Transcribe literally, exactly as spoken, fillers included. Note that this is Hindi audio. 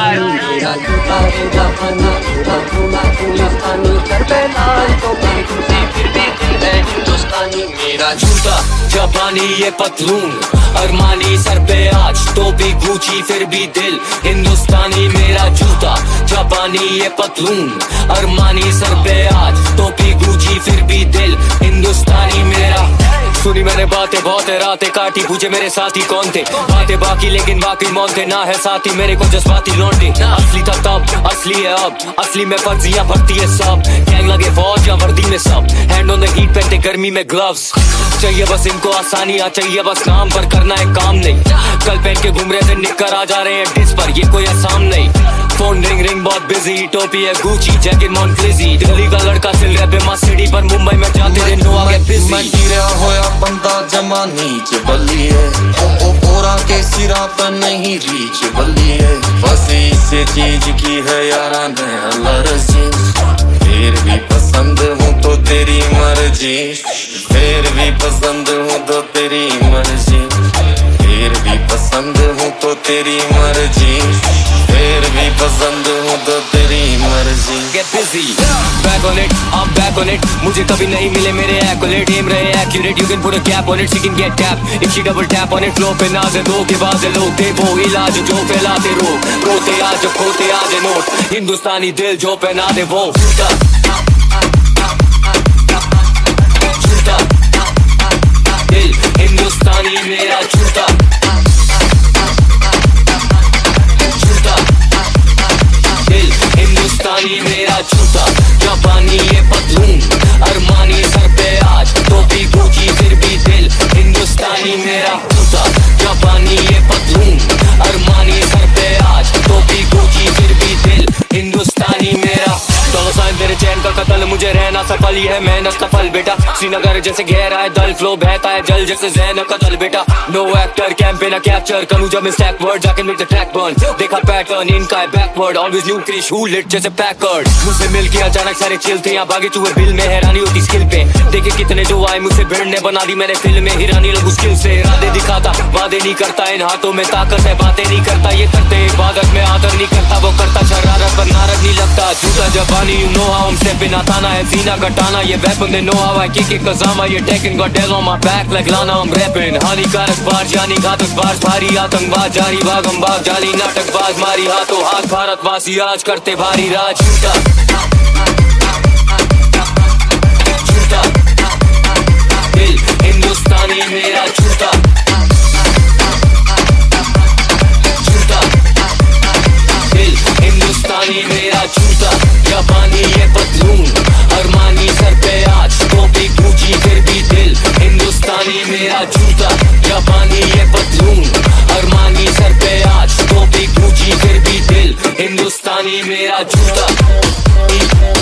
जापानी मेरा जूता है जापानी पूरा पूरा पूरा पानी कर पे लाल तो मैं खुशी फिर भी दिल है हिंदुस्तानी मेरा जूता जापानी ये पतलून अरमानी सर पे आज तो भी गुची फिर भी दिल हिंदुस्तानी मेरा जूता जापानी ये पतलून अरमानी सर पे आज तो भी गुची फिर भी दिल हिंदुस्तानी मेरा। सुनी मैंने बातें बहुत है रातें काटी पूछे मेरे साथी कौन थे बातें बाकी लेकिन बाकी मौन थे ना है साथी मेरे को जज्बाती लौंडे असली था तब असली है अब असली में फर्जियां भरती है सब गैंग लगे फौज या वर्दी में सब हैंड ऑन द हीट पहनते गर्मी में ग्लव्स चाहिए बस इनको आसानियां चाहिए बस नाम पर करना है काम नहीं कल पहन के घूम रहे थे निककर आ जा रहे हैं डिस पर ये कोई आसाम नहीं फोन रिंग रिंग बहुत बिजी टोपी है गुची जैकेट मॉन्टक्लेजी दिल्ली का लड़का सिल रहा है सिटी पर मुंबई में जाते दिन नो आगे बिजी होया बंदा जमा नीच बल्ली है ओ ओरा के सिरा पर नहीं रीच बल्ली है बस इसे चीज की है यारा ने अलर्जी फिर भी पसंद हूँ तो तेरी मर्जी फिर भी पसंद हूँ तो तेरी मर्जी फिर भी पसंद हूँ तो तेरी मर्जी फिर भी पसंद हूँ तो तेरी मर्जी। Get busy, back on it, I'm back on it. मुझे कभी नहीं मिले मेरे accolade, aim रहे accurate. You can put a cap on it, she can get tapped. If she double tap on it, flow पे नाज़े दो के बाद लोग दे वो इलाज जो फैलाते रोग रोते आज खोते आज नोट हिंदुस्तानी दिल जो पहना दे वो जूता जूता दिल हिंदुस्तानी मेरा जूता हिंदुस्तानी मेरा जूता जापानी ये पतलून अरमानी सर पे आज तो भी गुची फिर भी दिल हिंदुस्तानी मेरा जूता जापानी ये पतलून अरमानी सर पे आज तो भी गुची फिर भी दिल हिंदुस्तानी मेरा। डॉलर साइन तेरे चैन का कत्ल मुझे रहना सफल ही है मेहनत का फल बेटा श्रीनगर जैसे गहरा है दल फ्लो बहता है जल जैसे जैन का दल बेटा नो एक्टर कैंपेन कैप्चर करूं जब मैं स्टैक वर्ड जाके मेक द ट्रैक बर्न देखा पैटर्न इनका है बैकवर्ड ऑलवेज न्यू क्रिश हु लिट जैसे पैकर्ड मुझसे मिल के अचानक सारे चिल थे यहाँ भागे चूहे बिल में हैरानी होती स्किल पे देखे कितने जो आए मुझसे भिड़ने बना दी मैंने फिल्म में हिरानी लोग मुश्किल से इरादे दिखाता वादे नहीं करता इन हाथों में ताकत है बातें नहीं करता ये करते इबादत में आदर नहीं करता वो करता शरारत पर नारद नहीं लगता जूता जापानी you know how I'm stepping आताना है सीना कटाना ये weapon they know how I kick it cause I'm ये taking got dead on my back like Lana I'm rapping हानिकारक बार जानी घातक बार भारी आतंकवाद जारी भागम भाग जाली नाटकबाज मारी हाथों हाथ भारतवासी आज करते भारी राज जूता जूता दिल हिंदुस्तानी मेरा जूता जूता दिल हिंदुस्तानी मेरा जूता जापानी ये पतलून अरमानी सर पे आज तो भी गुची फिर भी दिल हिंदुस्तानी मेरा जूता जापानी ये पतलून अरमानी सर पे आज तो भी गुची फिर भी दिल हिंदुस्तानी मेरा जूता।